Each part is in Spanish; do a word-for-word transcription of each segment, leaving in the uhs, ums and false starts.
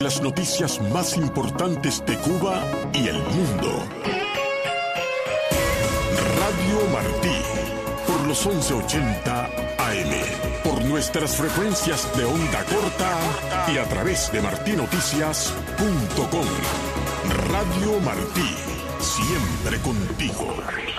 Las noticias más importantes de Cuba y el mundo. Radio Martí, por los once ochenta A M, por nuestras frecuencias de onda corta y a través de martí noticias punto com. Radio Martí, siempre contigo.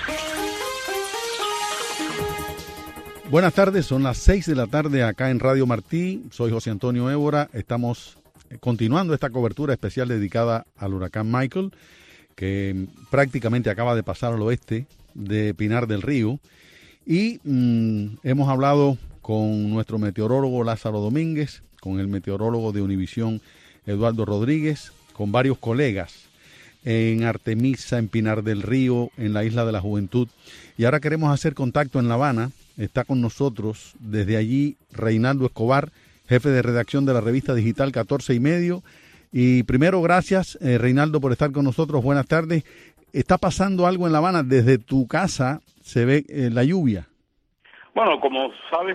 Buenas tardes, son las seis de la tarde acá en Radio Martí. Soy José Antonio Évora. Estamos continuando esta cobertura especial dedicada al huracán Michael, que prácticamente acaba de pasar al oeste de Pinar del Río. Y mmm, hemos hablado con nuestro meteorólogo Lázaro Domínguez, con el meteorólogo de Univisión Eduardo Rodríguez, con varios colegas en Artemisa, en Pinar del Río, en la Isla de la Juventud. Y ahora queremos hacer contacto en La Habana. Está con nosotros desde allí Reinaldo Escobar, jefe de redacción de la revista digital catorce y medio. Y primero, gracias, eh, Reinaldo, por estar con nosotros. Buenas tardes. ¿Está pasando algo en La Habana? Desde tu casa se ve eh, la lluvia. Bueno, como sabes,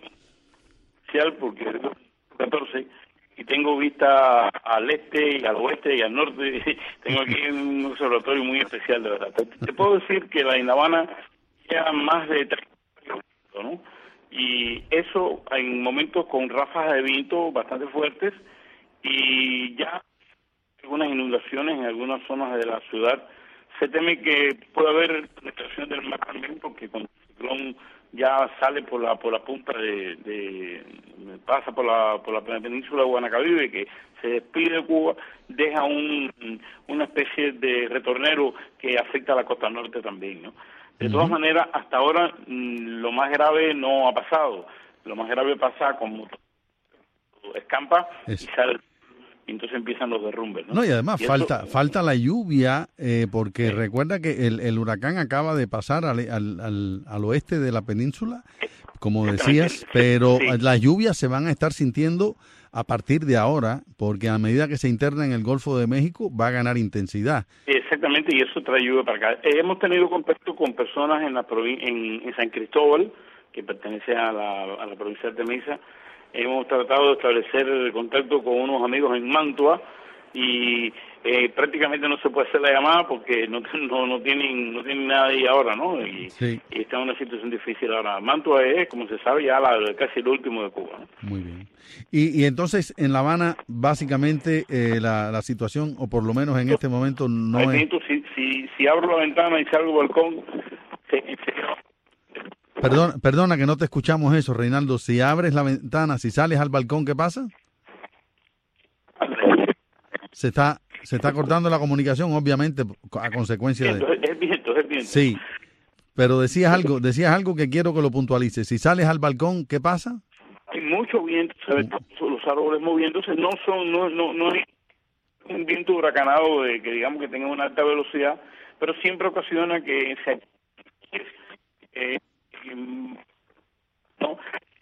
porque catorce y tengo vista al este y al oeste y al norte. Tengo aquí un observatorio muy especial, de verdad. Te, te puedo decir que la en La Habana ya más de tres, ¿no? Y eso en momentos con ráfagas de viento bastante fuertes y ya algunas inundaciones en algunas zonas de la ciudad. Se teme que pueda haber penetración del mar también, porque cuando el ciclón ya sale por la por la punta de, de pasa por la por la península de Guanacavive, que se despide de Cuba, deja un una especie de retornero que afecta a la costa norte también, ¿no? De todas maneras, hasta ahora mmm, lo más grave no ha pasado. Lo más grave pasa como escampa es. y sale, y entonces empiezan los derrumbes, ¿no? No, y además y falta eso, falta la lluvia, eh, porque sí. Recuerda que el, el huracán acaba de pasar al, al, al, al oeste de la península, como decías, pero sí. Las lluvias se van a estar sintiendo a partir de ahora, porque a medida que se interna en el Golfo de México va a ganar intensidad. Exactamente, y eso trae lluvia para acá. Eh, hemos tenido contacto con personas en la provin- en, en San Cristóbal, que pertenece a la, a la provincia de Artemisa. Hemos tratado de establecer contacto con unos amigos en Mantua y eh, prácticamente no se puede hacer la llamada porque no no, no tienen no tienen nada ahí ahora, ¿no? Y, sí. y está en una situación difícil ahora. Mantua es, como se sabe, ya la, casi el último de Cuba, ¿no? Muy bien. Y, y entonces en La Habana básicamente eh, la, la situación, o por lo menos en este momento, no es... Momento, si, si, si abro la ventana y salgo al balcón, se, se... Perdón, perdona que no te escuchamos eso, Reinaldo. Si abres la ventana, si sales al balcón, ¿qué pasa? Se está se está cortando la comunicación, obviamente, a consecuencia de... Es viento, es viento. Sí, pero decías algo, decías algo que quiero que lo puntualices. Si sales al balcón, ¿qué pasa? Hay mucho viento, se ven los árboles moviéndose. No son, no, no, no es un viento huracanado de que digamos que tenga una alta velocidad, pero siempre ocasiona que se... Eh, ¿no?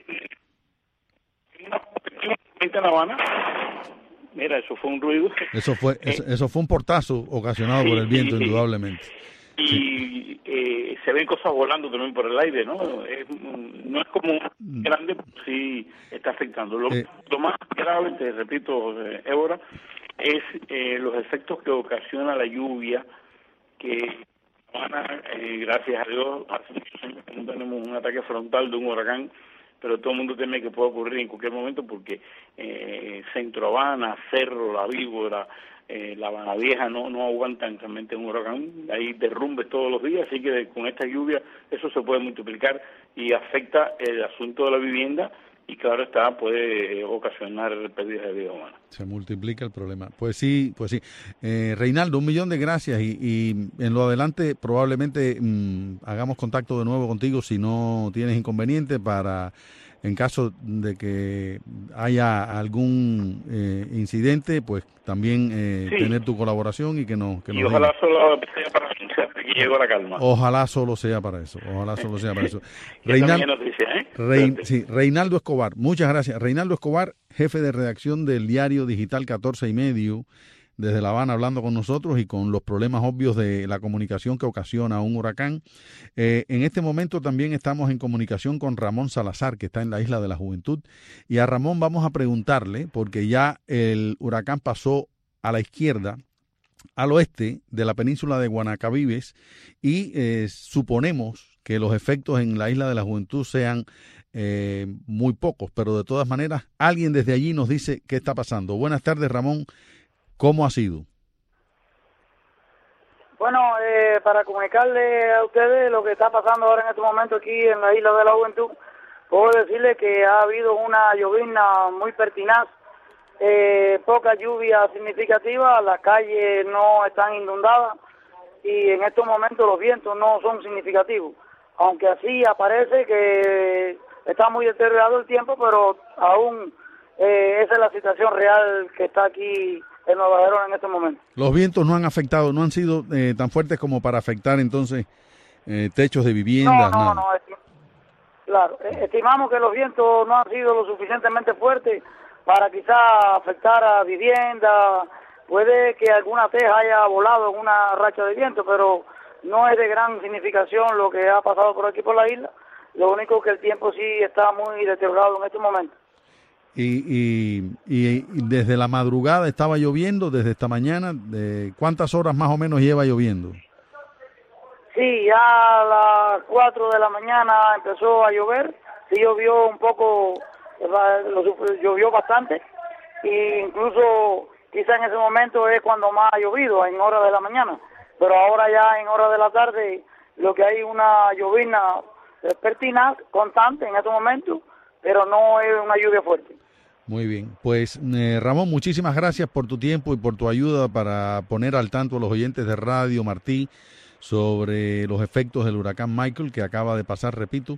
En La Habana, mira, eso fue un ruido. Eso fue, eso, eso fue un portazo ocasionado sí, por el viento, sí, indudablemente. Y sí. eh, se ven cosas volando también por el aire, ¿no? Es, no es como grande, pero sí está afectando. Lo, eh, lo más grave, te repito, eh, Évora, es eh, los efectos que ocasiona la lluvia, que eh, gracias a Dios, hace muchos años que no tenemos un ataque frontal de un huracán, pero todo el mundo teme que pueda ocurrir en cualquier momento porque eh, Centro Habana, Cerro, La Víbora, eh, La Habana Vieja no no aguantan realmente un huracán. Hay derrumbes todos los días, así que con esta lluvia eso se puede multiplicar y afecta el asunto de la vivienda y claro está, puede ocasionar pérdidas de vida humana. Se multiplica el problema. Pues sí, pues sí. Eh, Reinaldo, un millón de gracias y, y en lo adelante probablemente mmm, hagamos contacto de nuevo contigo si no tienes inconveniente para, en caso de que haya algún eh, incidente, pues también eh, sí. tener tu colaboración y que nos que y nos ojalá diga. solo sea para que llegue la calma. Ojalá solo sea para eso. Ojalá solo sea para eso. Reinaldo, noticia, ¿eh? Rein, sí, Reinaldo Escobar, muchas gracias. Reinaldo Escobar, jefe de redacción del diario digital catorce y medio, desde La Habana hablando con nosotros y con los problemas obvios de la comunicación que ocasiona un huracán. Eh, en este momento también estamos en comunicación con Ramón Salazar, que está en la Isla de la Juventud, y a Ramón vamos a preguntarle, porque ya el huracán pasó a la izquierda, al oeste de la península de Guanacabibes, y eh, suponemos que los efectos en la Isla de la Juventud sean eh, muy pocos, pero de todas maneras alguien desde allí nos dice qué está pasando. Buenas tardes, Ramón, ¿cómo ha sido? Bueno, eh, para comunicarle a ustedes lo que está pasando ahora en este momento aquí en la Isla de la Juventud, puedo decirles que ha habido una llovizna muy pertinaz, eh, poca lluvia significativa, las calles no están inundadas y en estos momentos los vientos no son significativos, aunque así aparece que está muy deteriorado el tiempo, pero aún eh, esa es la situación real que está aquí en Nueva Gerona en este momento. Los vientos no han afectado, no han sido eh, tan fuertes como para afectar entonces eh, techos de viviendas. No, no, nada. no, esti claro, estimamos que los vientos no han sido lo suficientemente fuertes para quizás afectar a viviendas. Puede que alguna teja haya volado en una racha de viento, pero no es de gran significación lo que ha pasado por aquí por la isla. Lo único que el tiempo sí está muy deteriorado en este momento. Y, y, y desde la madrugada estaba lloviendo, desde esta mañana, ¿de cuántas horas más o menos lleva lloviendo? Sí, ya a las cuatro de la mañana empezó a llover, sí llovió un poco, llovió bastante, e incluso quizá en ese momento es cuando más ha llovido, en horas de la mañana, pero ahora ya en horas de la tarde lo que hay una llovizna pertinaz, constante en este momento, pero no es una lluvia fuerte. Muy bien, pues eh, Ramón, muchísimas gracias por tu tiempo y por tu ayuda para poner al tanto a los oyentes de Radio Martí sobre los efectos del huracán Michael que acaba de pasar, repito,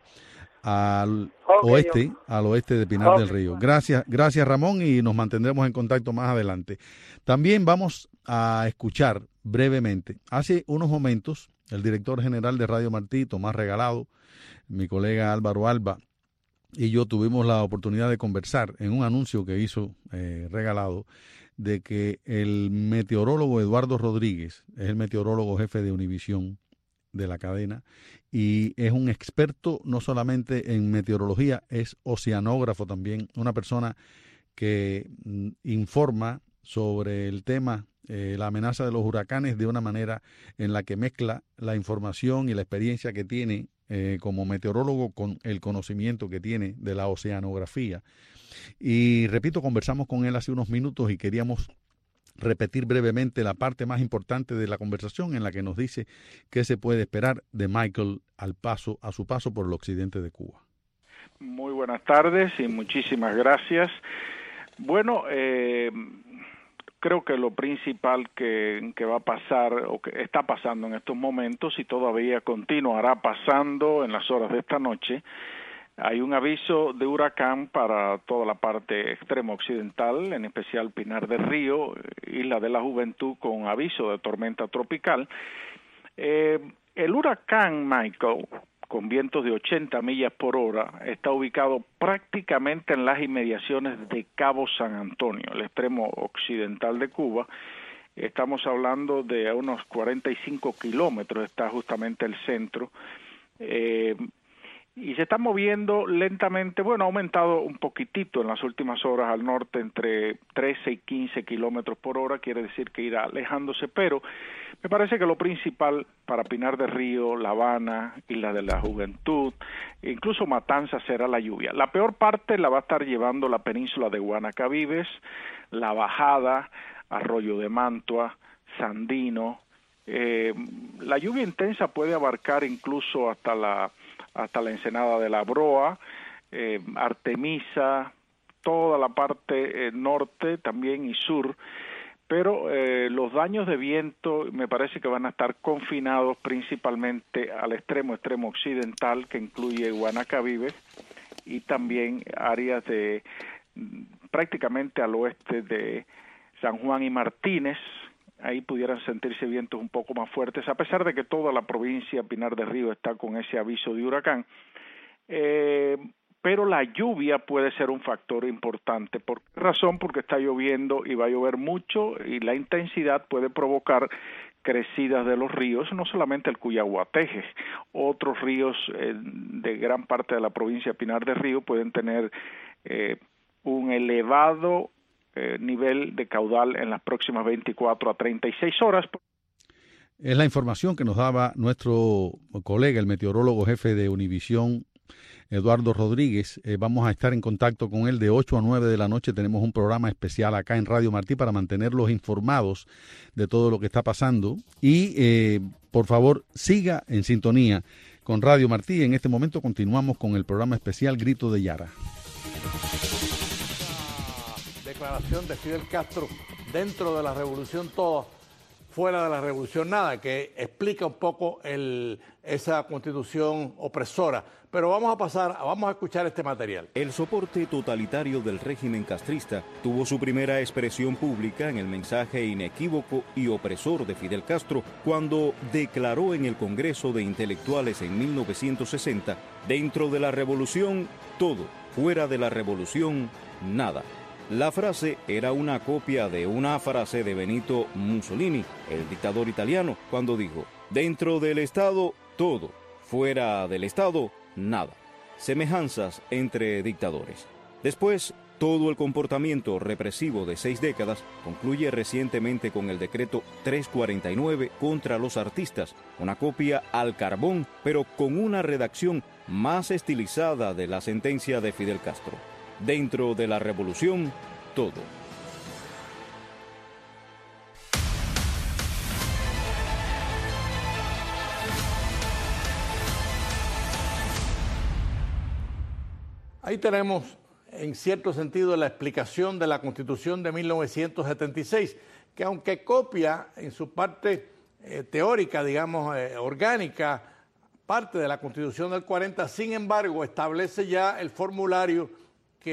al okay, oeste, yo. al oeste de Pinar okay. del Río. Gracias, gracias Ramón, y nos mantendremos en contacto más adelante. También vamos a escuchar brevemente, hace unos momentos, el director general de Radio Martí, Tomás Regalado, mi colega Álvaro Alba, y yo tuvimos la oportunidad de conversar en un anuncio que hizo eh, Regalado, de que el meteorólogo Eduardo Rodríguez es el meteorólogo jefe de Univisión de la cadena y es un experto no solamente en meteorología, es oceanógrafo también, una persona que mm, informa sobre el tema, eh, la amenaza de los huracanes de una manera en la que mezcla la información y la experiencia que tiene eh, como meteorólogo con el conocimiento que tiene de la oceanografía. Y repito, conversamos con él hace unos minutos y queríamos repetir brevemente la parte más importante de la conversación en la que nos dice qué se puede esperar de Michael al paso, a su paso por el occidente de Cuba. Muy buenas tardes y muchísimas gracias. Bueno, eh, creo que lo principal que, que va a pasar o que está pasando en estos momentos y todavía continuará pasando en las horas de esta noche, hay un aviso de huracán para toda la parte extrema occidental, en especial Pinar del Río, Isla de la Juventud, con aviso de tormenta tropical. Eh, el huracán Michael, con vientos de ochenta millas por hora, está ubicado prácticamente en las inmediaciones de Cabo San Antonio, el extremo occidental de Cuba. Estamos hablando de a unos cuarenta y cinco kilómetros, está justamente el centro. Eh, y se está moviendo lentamente, bueno, ha aumentado un poquitito en las últimas horas al norte entre trece y quince kilómetros por hora, quiere decir que irá alejándose, pero me parece que lo principal para Pinar del Río, La Habana, Isla de la Juventud, incluso Matanzas será la lluvia. La peor parte la va a estar llevando la península de Guanacabibes, La Bajada, Arroyo de Mantua, Sandino. Eh, la lluvia intensa puede abarcar incluso hasta la hasta la ensenada de la Broa, eh, Artemisa, toda la parte eh, norte también y sur, pero eh, los daños de viento me parece que van a estar confinados principalmente al extremo extremo occidental, que incluye Guanacabibes y también áreas de prácticamente al oeste de San Juan y Martínez. Ahí pudieran sentirse vientos un poco más fuertes, a pesar de que toda la provincia Pinar del Río está con ese aviso de huracán. Eh, pero la lluvia puede ser un factor importante. ¿Por qué razón? Porque está lloviendo y va a llover mucho y la intensidad puede provocar crecidas de los ríos, no solamente el Cuyaguateje, otros ríos eh, de gran parte de la provincia de Pinar del Río pueden tener eh, un elevado eh, nivel de caudal en las próximas veinticuatro a treinta y seis horas. Es la información que nos daba nuestro colega, el meteorólogo jefe de Univisión, Eduardo Rodríguez. Eh, vamos a estar en contacto con él de ocho a nueve de la noche. Tenemos un programa especial acá en Radio Martí para mantenerlos informados de todo lo que está pasando. Y, eh, por favor, siga en sintonía con Radio Martí. En este momento continuamos con el programa especial Grito de Yara. Declaración de Fidel Castro dentro de la revolución toda, fuera de la revolución nada, que explica un poco el, esa constitución opresora. Pero vamos a pasar, vamos a escuchar este material. El soporte totalitario del régimen castrista tuvo su primera expresión pública en el mensaje inequívoco y opresor de Fidel Castro cuando declaró en el Congreso de Intelectuales en mil novecientos sesenta, dentro de la revolución todo, fuera de la revolución nada. La frase era una copia de una frase de Benito Mussolini, el dictador italiano, cuando dijo: dentro del Estado todo, fuera del Estado nada. Semejanzas entre dictadores. Después, todo el comportamiento represivo de seis décadas concluye recientemente con el decreto trescientos cuarenta y nueve contra los artistas, una copia al carbón, pero con una redacción más estilizada de la sentencia de Fidel Castro. Dentro de la revolución, todo. Ahí tenemos, en cierto sentido, la explicación de la Constitución de mil novecientos setenta y seis, que aunque copia en su parte eh, teórica, digamos, eh, orgánica, parte de la Constitución del cuarenta, sin embargo, establece ya el formulario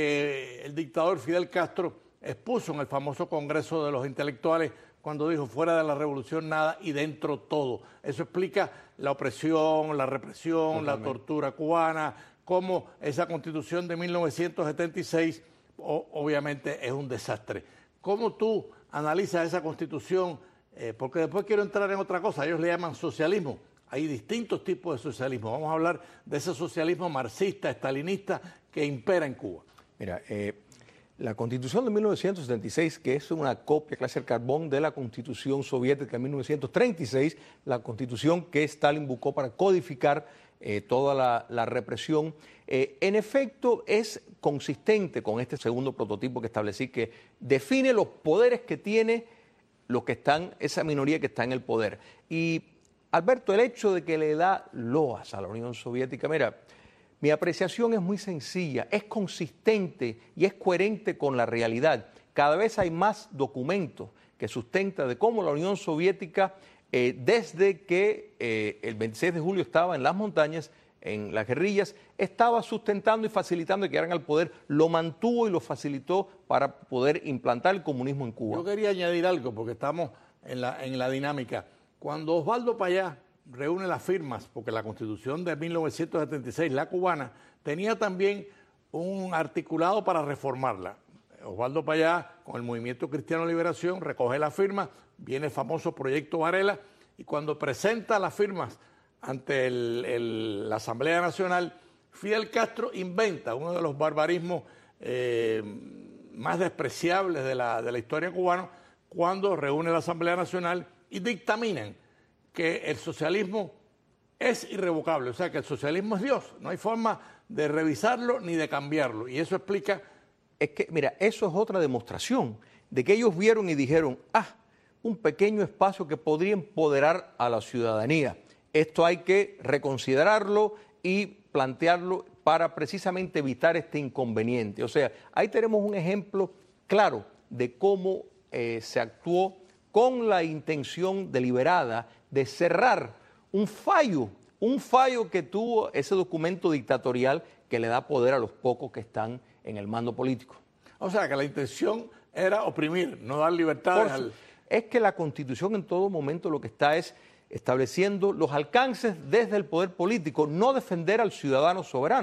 que el dictador Fidel Castro expuso en el famoso Congreso de los Intelectuales cuando dijo fuera de la revolución nada y dentro todo. Eso explica la opresión, la represión, Totalmente. la tortura cubana, cómo esa Constitución de mil novecientos setenta y seis o, obviamente es un desastre. ¿Cómo tú analizas esa Constitución? Eh, porque después quiero entrar en otra cosa, ellos le llaman socialismo. Hay distintos tipos de socialismo. Vamos a hablar de ese socialismo marxista, estalinista que impera en Cuba. Mira, eh, la Constitución de mil novecientos setenta y seis, que es una copia clase al carbón de la Constitución soviética de mil novecientos treinta y seis, la Constitución que Stalin buscó para codificar eh, toda la, la represión, eh, en efecto es consistente con este segundo prototipo que establecí, que define los poderes que tiene los que están, esa minoría que está en el poder. Y, Alberto, el hecho de que le da loas a la Unión Soviética, mira, mi apreciación es muy sencilla, es consistente y es coherente con la realidad. Cada vez hay más documentos que sustentan de cómo la Unión Soviética, eh, desde que eh, el veintiséis de julio estaba en las montañas, en las guerrillas, estaba sustentando y facilitando que llegaran al poder, lo mantuvo y lo facilitó para poder implantar el comunismo en Cuba. Yo quería añadir algo, porque estamos en la, en la dinámica. Cuando Osvaldo Payá reúne las firmas, porque la Constitución de mil novecientos setenta y seis, la cubana, tenía también un articulado para reformarla. Osvaldo Payá, con el Movimiento Cristiano de Liberación, recoge las firmas, viene el famoso Proyecto Varela, y cuando presenta las firmas ante el, el, la Asamblea Nacional, Fidel Castro inventa uno de los barbarismos eh, más despreciables de la, de la historia cubana, cuando reúne la Asamblea Nacional y dictaminan que el socialismo es irrevocable, o sea que el socialismo es Dios, no hay forma de revisarlo ni de cambiarlo, y eso explica... Es que, mira, eso es otra demostración de que ellos vieron y dijeron, ah, un pequeño espacio que podría empoderar a la ciudadanía. Esto hay que reconsiderarlo y plantearlo para precisamente evitar este inconveniente. O sea, ahí tenemos un ejemplo claro de cómo eh, se actuó con la intención deliberada de cerrar un fallo, un fallo que tuvo ese documento dictatorial que le da poder a los pocos que están en el mando político. O sea, que la intención era oprimir, no dar libertades Por, al... Es que la Constitución en todo momento lo que está es estableciendo los alcances desde el poder político, no defender al ciudadano soberano.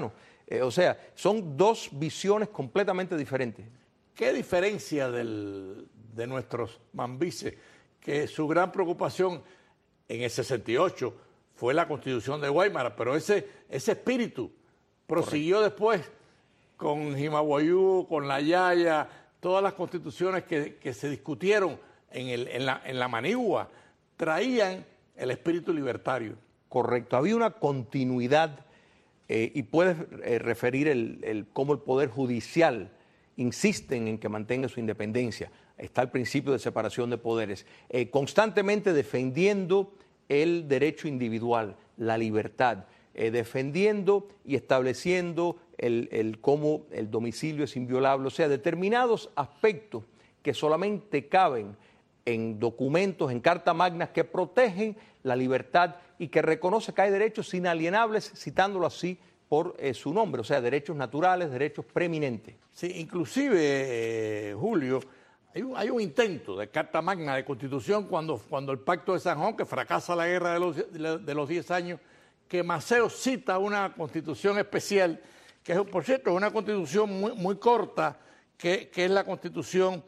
Eh, o sea, son dos visiones completamente diferentes. ¿Qué diferencia del, de nuestros mambises? Que su gran preocupación en el sesenta y ocho fue la Constitución de Guaymara, pero ese, ese espíritu prosiguió Correcto. Después con Jimaguayú, con La Yaya, todas las constituciones que, que se discutieron en, el, en, la, en la Manigua, traían el espíritu libertario. Correcto, había una continuidad eh, y puedes eh, referir el, el, cómo el Poder Judicial insisten en que mantenga su independencia. Está el principio de separación de poderes, eh, constantemente defendiendo el derecho individual, la libertad, eh, defendiendo y estableciendo el, el cómo el domicilio es inviolable, o sea, determinados aspectos que solamente caben en documentos, en cartas magnas que protegen la libertad y que reconoce que hay derechos inalienables, citándolo así por eh, su nombre, o sea, derechos naturales, derechos preeminentes. Sí, inclusive, eh, Julio, hay un, hay un intento de carta magna de constitución cuando, cuando el Pacto de San Juan, que fracasa la guerra de los, de los diez años, que Maceo cita una constitución especial, que es, por cierto, es una constitución muy, muy corta, que, que es la constitución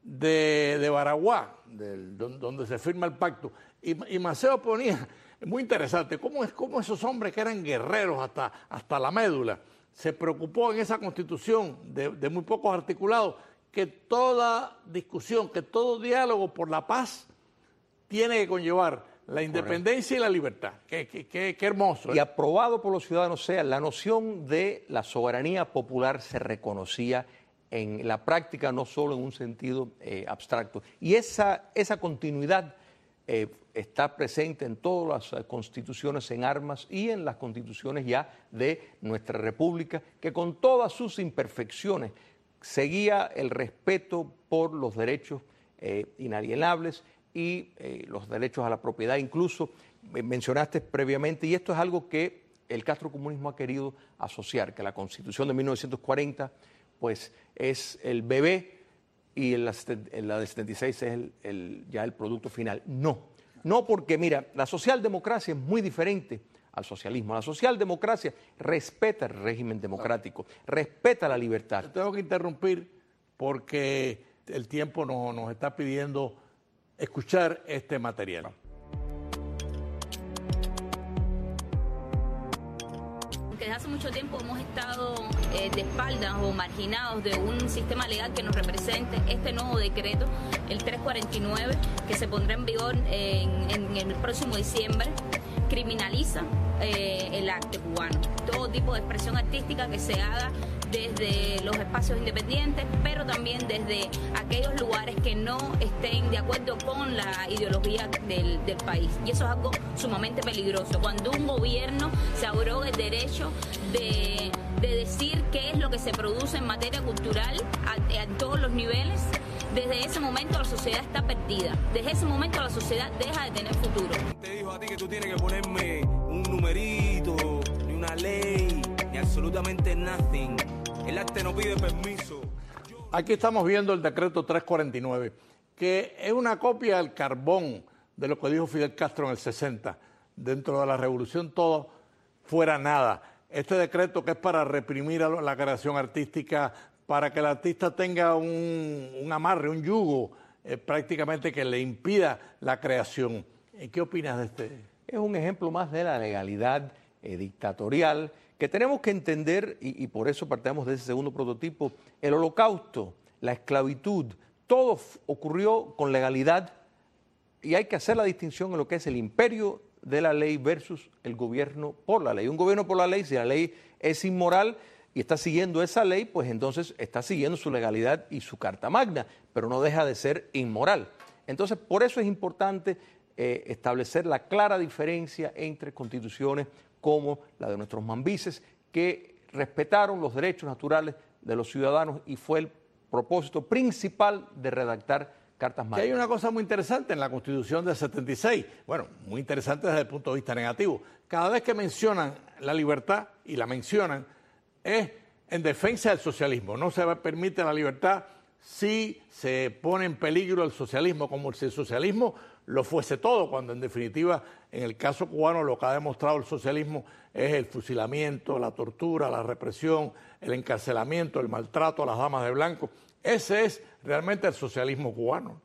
de, de Baraguá, del, donde se firma el pacto. Y, y Maceo ponía, muy interesante, cómo, es, cómo esos hombres que eran guerreros hasta, hasta la médula, se preocupó en esa constitución de, de muy pocos articulados, que toda discusión, que todo diálogo por la paz tiene que conllevar la independencia Correcto. Y la libertad. Qué, qué, qué, qué hermoso. ¿eh? Y aprobado por los ciudadanos, o sea, la noción de la soberanía popular se reconocía en la práctica, no solo en un sentido eh, abstracto. Y esa, esa continuidad eh, está presente en todas las constituciones en armas y en las constituciones ya de nuestra república, que con todas sus imperfecciones seguía el respeto por los derechos eh, inalienables y eh, los derechos a la propiedad. Incluso eh, mencionaste previamente, y esto es algo que el castrocomunismo ha querido asociar, que la Constitución de mil novecientos cuarenta pues es el bebé y la, la de setenta y seis es el, el, ya el producto final. No, no porque mira, la socialdemocracia es muy diferente al socialismo. La socialdemocracia respeta el régimen democrático, respeta la libertad. Tengo que interrumpir porque el tiempo no, nos está pidiendo escuchar este material. Desde hace mucho tiempo hemos estado eh, de espaldas o marginados de un sistema legal que nos represente. Este nuevo decreto, el trescientos cuarenta y nueve, que se pondrá en vigor en, en el próximo diciembre, criminaliza eh, el arte cubano. Todo tipo de expresión artística que se haga desde los espacios independientes, pero también desde aquellos lugares que no estén de acuerdo con la ideología del, del país. Y eso es algo sumamente peligroso. Cuando un gobierno se abroga el derecho de, de decir qué es lo que se produce en materia cultural a, a todos los niveles, desde ese momento la sociedad está perdida. Desde ese momento la sociedad deja de tener futuro. Te dijo a ti que tú tienes que ponerme un numerito, ni una ley, ni absolutamente nothing. El arte no pide permiso. Aquí estamos viendo el decreto trescientos cuarenta y nueve, que es una copia al carbón de lo que dijo Fidel Castro en el sesenta. Dentro de la revolución todo fuera nada. Este decreto que es para reprimir a la creación artística, para que el artista tenga un, un amarre, un yugo, eh, prácticamente que le impida la creación. ¿Qué opinas de este? Es un ejemplo más de la legalidad eh, dictatorial que tenemos que entender, y, y por eso partimos de ese segundo prototipo. El holocausto, la esclavitud, todo ocurrió con legalidad y hay que hacer la distinción en lo que es el imperio de la ley versus el gobierno por la ley. Un gobierno por la ley, si la ley es inmoral y está siguiendo esa ley, pues entonces está siguiendo su legalidad y su carta magna, pero no deja de ser inmoral. Entonces, por eso es importante eh, establecer la clara diferencia entre constituciones como la de nuestros mambises, que respetaron los derechos naturales de los ciudadanos y fue el propósito principal de redactar cartas magnas. Que hay una cosa muy interesante en la Constitución del setenta y seis, bueno, muy interesante desde el punto de vista negativo. Cada vez que mencionan la libertad, y la mencionan, es en defensa del socialismo. No se permite la libertad si se pone en peligro el socialismo, como si el socialismo lo fuese todo, cuando en definitiva, en el caso cubano, lo que ha demostrado el socialismo es el fusilamiento, la tortura, la represión, el encarcelamiento, el maltrato a las damas de blanco. Ese es realmente el socialismo cubano.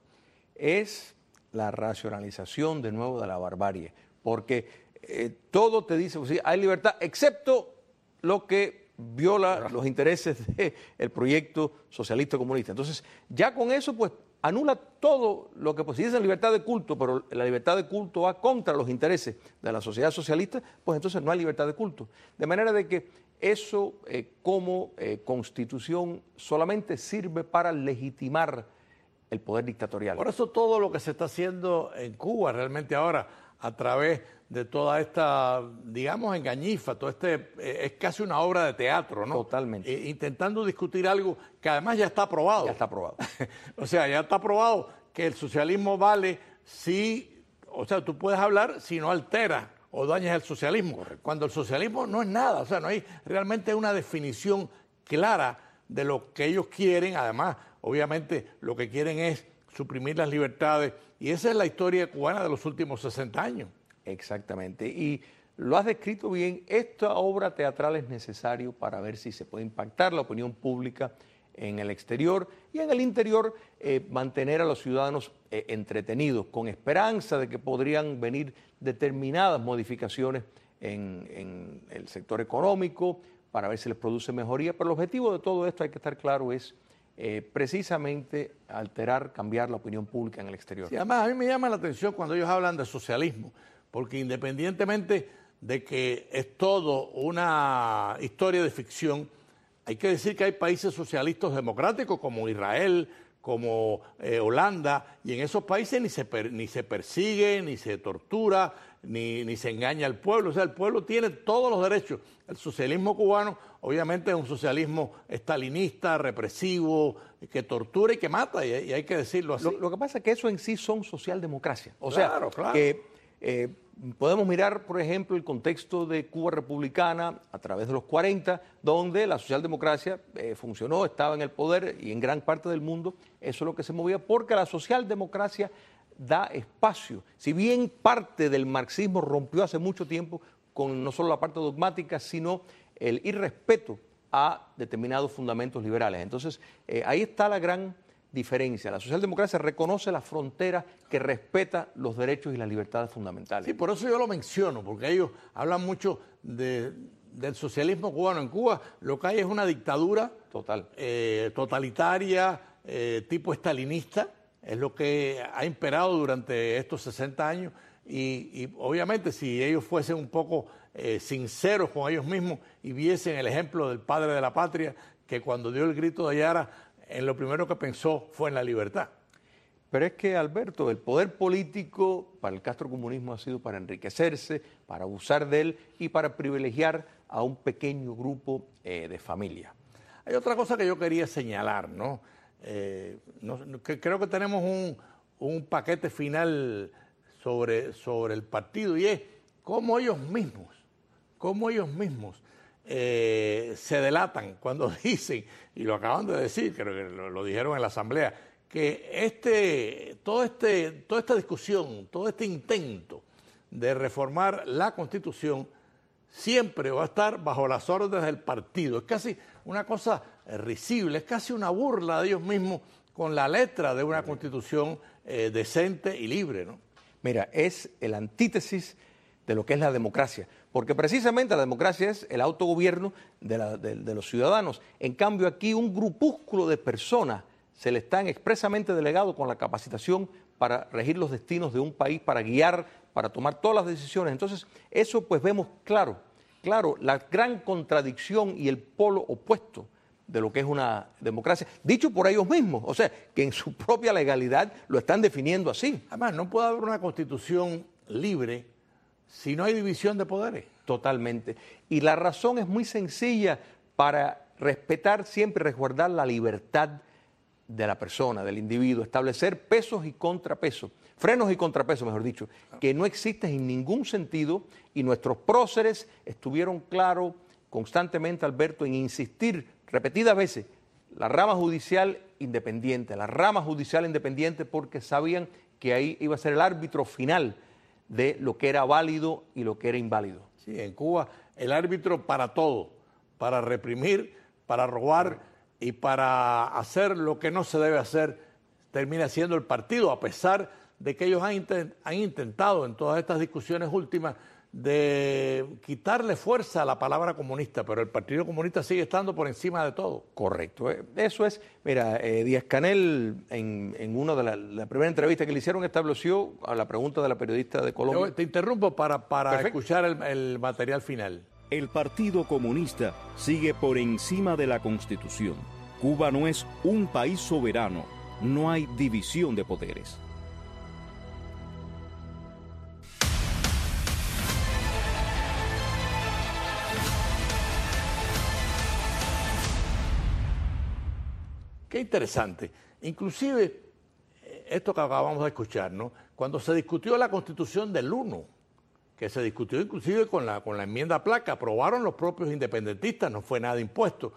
Es la racionalización de nuevo de la barbarie, porque eh, todo te dice, pues, sí, hay libertad, excepto lo que viola los intereses del proyecto socialista comunista. Entonces, ya con eso, pues, anula todo lo que, pues, si dicen libertad de culto, pero la libertad de culto va contra los intereses de la sociedad socialista, pues entonces no hay libertad de culto. De manera de que eso eh, como eh, constitución solamente sirve para legitimar el poder dictatorial. Por eso todo lo que se está haciendo en Cuba realmente ahora, a través de toda esta, digamos, engañifa, todo este, eh, es casi una obra de teatro, ¿no? Totalmente. Eh, intentando discutir algo que además ya está aprobado. Ya está aprobado. O sea, ya está aprobado que el socialismo vale si, o sea, tú puedes hablar si no alteras o dañas el socialismo. Correcto. Cuando el socialismo no es nada, o sea, no hay realmente una definición clara de lo que ellos quieren. Además, obviamente, lo que quieren es suprimir las libertades, y esa es la historia cubana de los últimos sesenta años. Exactamente, y lo has descrito bien. Esta obra teatral es necesario para ver si se puede impactar la opinión pública en el exterior y en el interior, eh, mantener a los ciudadanos eh, entretenidos, con esperanza de que podrían venir determinadas modificaciones en, en el sector económico, para ver si les produce mejoría. Pero el objetivo de todo esto, hay que estar claro, es eh, precisamente alterar, cambiar la opinión pública en el exterior. Sí, además, a mí me llama la atención cuando ellos hablan de socialismo, porque independientemente de que es todo una historia de ficción, hay que decir que hay países socialistas democráticos como Israel, como eh, Holanda, y en esos países ni se, per, ni se persigue, ni se tortura, ni, ni se engaña al pueblo. O sea, el pueblo tiene todos los derechos. El socialismo cubano obviamente es un socialismo estalinista, represivo, que tortura y que mata, y, y hay que decirlo así. Lo, lo que pasa es que eso en sí son socialdemocracia. O claro, sea, claro. que eh, podemos mirar, por ejemplo, el contexto de Cuba republicana a través de los cuarenta, donde la socialdemocracia eh, funcionó, estaba en el poder, y en gran parte del mundo eso es lo que se movía, porque la socialdemocracia da espacio. Si bien parte del marxismo rompió hace mucho tiempo con no solo la parte dogmática, sino el irrespeto a determinados fundamentos liberales. Entonces, eh, ahí está la gran diferencia. La socialdemocracia reconoce la frontera que respeta los derechos y las libertades fundamentales. Sí, por eso yo lo menciono, porque ellos hablan mucho de, del socialismo cubano. En Cuba lo que hay es una dictadura total, eh, totalitaria, eh, tipo estalinista, es lo que ha imperado durante estos sesenta años, y, y obviamente si ellos fuesen un poco eh, sinceros con ellos mismos y viesen el ejemplo del padre de la patria, que cuando dio el grito de Ayara, en lo primero que pensó fue en la libertad. Pero es que, Alberto, el poder político para el castrocomunismo ha sido para enriquecerse, para abusar de él y para privilegiar a un pequeño grupo eh, de familia. Hay otra cosa que yo quería señalar, ¿no? Eh, no que creo que tenemos un, un paquete final sobre, sobre el partido, y es cómo ellos mismos, cómo ellos mismos Eh, se delatan cuando dicen, y lo acaban de decir, creo que lo, lo dijeron en la asamblea, que este, todo este, toda esta discusión, todo este intento de reformar la Constitución siempre va a estar bajo las órdenes del partido. Es casi una cosa risible, es casi una burla de ellos mismos con la letra de una Constitución eh, decente y libre, ¿no? Mira, es el antítesis de lo que es la democracia, porque precisamente la democracia es el autogobierno de, la, de, de los ciudadanos. En cambio, aquí un grupúsculo de personas se le están expresamente delegados con la capacitación para regir los destinos de un país, para guiar, para tomar todas las decisiones. Entonces, eso pues vemos claro, claro, la gran contradicción y el polo opuesto de lo que es una democracia, dicho por ellos mismos, o sea, que en su propia legalidad lo están definiendo así. Además, no puede haber una Constitución libre si no hay división de poderes. Totalmente. Y la razón es muy sencilla: para respetar siempre, resguardar la libertad de la persona, del individuo, establecer pesos y contrapesos, frenos y contrapesos, mejor dicho, que no existen en ningún sentido, y nuestros próceres estuvieron claros constantemente, Alberto, en insistir repetidas veces la rama judicial independiente, la rama judicial independiente porque sabían que ahí iba a ser el árbitro final de lo que era válido y lo que era inválido. Sí, en Cuba el árbitro para todo, para reprimir, para robar y para hacer lo que no se debe hacer, termina siendo el partido, a pesar de que ellos han, intent- han intentado en todas estas discusiones últimas de quitarle fuerza a la palabra comunista, pero el Partido Comunista sigue estando por encima de todo. Correcto. Eso es, mira, eh, Díaz-Canel en, en una de las la primera entrevista que le hicieron estableció a la pregunta de la periodista de Colombia. Yo te interrumpo para, para Perfecto. escuchar el, el material final. El Partido Comunista sigue por encima de la Constitución. Cuba no es un país soberano, no hay división de poderes. Qué interesante. Inclusive, esto que acabamos de escuchar, ¿no? Cuando se discutió la Constitución del uno, que se discutió inclusive con la, con la enmienda Placa, aprobaron los propios independentistas, no fue nada impuesto.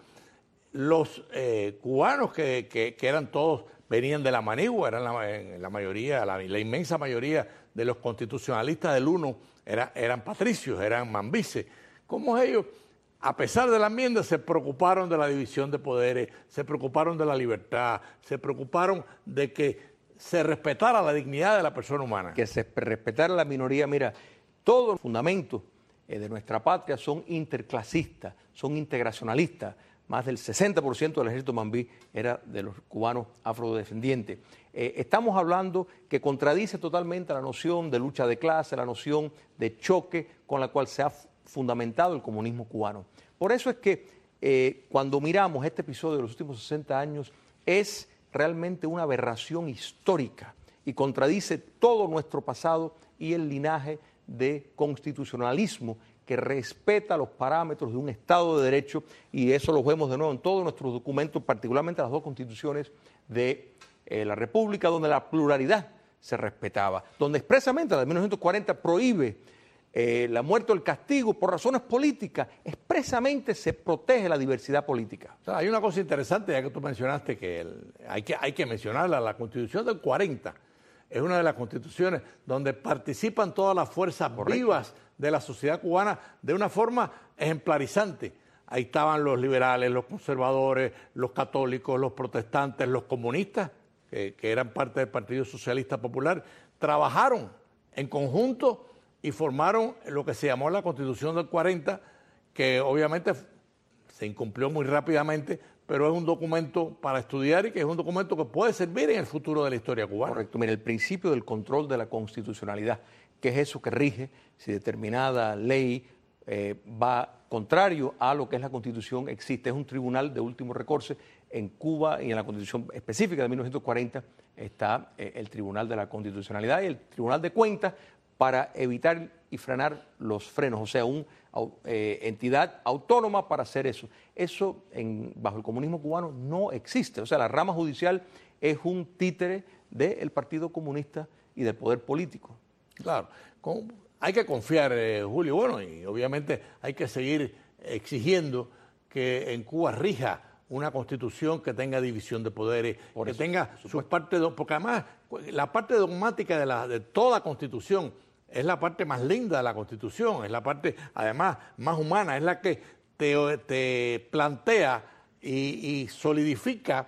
Los eh, cubanos, que, que, que eran todos, venían de la Manigua, eran la, la mayoría, la, la inmensa mayoría de los constitucionalistas del uno era, eran patricios, eran mambises. ¿Cómo ellos, a pesar de la enmienda, se preocuparon de la división de poderes, se preocuparon de la libertad, se preocuparon de que se respetara la dignidad de la persona humana? Que se respetara la minoría. Mira, todos los fundamentos eh, de nuestra patria son interclasistas, son integracionalistas. Más del sesenta por ciento del ejército mambí era de los cubanos afrodescendientes. Eh, estamos hablando que contradice totalmente la noción de lucha de clase, la noción de choque con la cual se ha fundamentado el comunismo cubano. Por eso es que eh, cuando miramos este episodio de los últimos sesenta años, es realmente una aberración histórica y contradice todo nuestro pasado y el linaje de constitucionalismo que respeta los parámetros de un Estado de Derecho, y eso lo vemos de nuevo en todos nuestros documentos, particularmente las dos constituciones de eh, la República, donde la pluralidad se respetaba, donde expresamente la de mil novecientos cuarenta prohíbe eh, la muerte o el castigo por razones políticas, expresamente se protege la diversidad política. O sea, hay una cosa interesante, ya que tú mencionaste que el, hay que, hay que mencionarla, la Constitución del cuarenta es una de las constituciones donde participan todas las fuerzas Correcto. vivas de la sociedad cubana de una forma ejemplarizante. Ahí estaban los liberales, los conservadores, los católicos, los protestantes, los comunistas, que, que eran parte del Partido Socialista Popular, trabajaron en conjunto y formaron lo que se llamó la Constitución del cuarenta, que obviamente se incumplió muy rápidamente, pero es un documento para estudiar y que es un documento que puede servir en el futuro de la historia cubana. Correcto. Mira, el principio del control de la constitucionalidad, que es eso que rige si determinada ley eh, va contrario a lo que es la Constitución, existe. Es un tribunal de último recurso. En Cuba y en la Constitución específica de mil novecientos cuarenta está eh, el Tribunal de la Constitucionalidad y el Tribunal de Cuentas para evitar y frenar los frenos, o sea, una eh, entidad autónoma para hacer eso. Eso en, bajo el comunismo cubano no existe, o sea, la rama judicial es un títere del Partido Comunista y del poder político. Claro, con, hay que confiar, eh, Julio, bueno, y obviamente hay que seguir exigiendo que en Cuba rija una constitución que tenga división de poderes, Por que eso, tenga su parte, porque además la parte dogmática de, la, de toda constitución es la parte más linda de la Constitución, es la parte, además, más humana, es la que te, te plantea y, y solidifica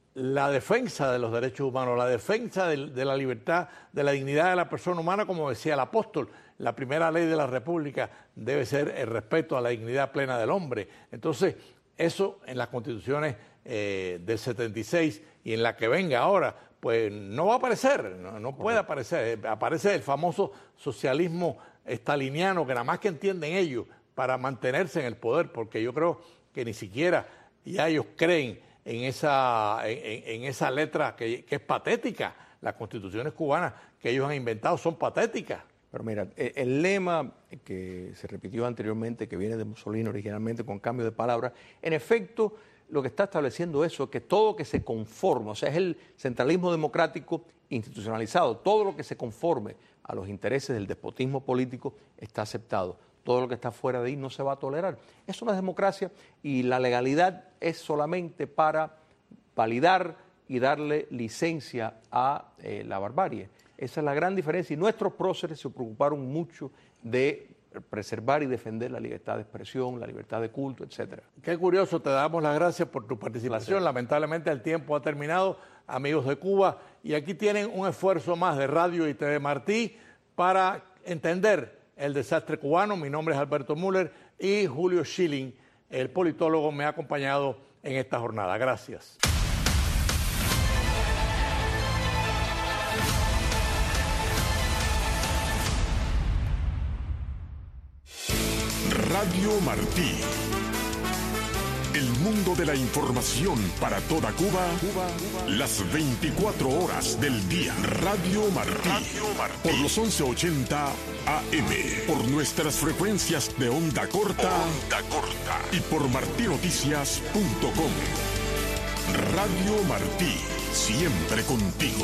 la defensa de los derechos humanos, la defensa de, de la libertad, de la dignidad de la persona humana, como decía el apóstol. La primera ley de la República debe ser el respeto a la dignidad plena del hombre. Entonces, eso en las constituciones eh, del setenta y seis y en la que venga ahora, pues no va a aparecer, no, no puede aparecer. Aparece el famoso socialismo staliniano, que nada más que entienden ellos para mantenerse en el poder, porque yo creo que ni siquiera ya ellos creen en esa, en, en esa letra que, que es patética. Las constituciones cubanas que ellos han inventado son patéticas. Pero mira, el, el lema que se repitió anteriormente, que viene de Mussolini originalmente con cambio de palabra, en efecto lo que está estableciendo eso es que todo lo que se conforma, o sea, es el centralismo democrático institucionalizado, todo lo que se conforme a los intereses del despotismo político está aceptado. Todo lo que está fuera de ahí no se va a tolerar. Es una democracia y la legalidad es solamente para validar y darle licencia a eh, la barbarie. Esa es la gran diferencia y nuestros próceres se preocuparon mucho de preservar y defender la libertad de expresión, la libertad de culto, etcétera. Qué curioso, te damos las gracias por tu participación. Gracias. Lamentablemente el tiempo ha terminado, amigos de Cuba, y aquí tienen un esfuerzo más de Radio y T V Martí para entender el desastre cubano. Mi nombre es Alberto Müller y Julio Schilling, el politólogo, me ha acompañado en esta jornada. Gracias. Radio Martí. El mundo de la información para toda Cuba, Cuba, Cuba. Las veinticuatro horas del día. Radio Martí. Radio Martí. Por los once ochenta A M. Por nuestras frecuencias de onda corta. Onda corta. Y por martí noticias punto com. Radio Martí. Siempre contigo.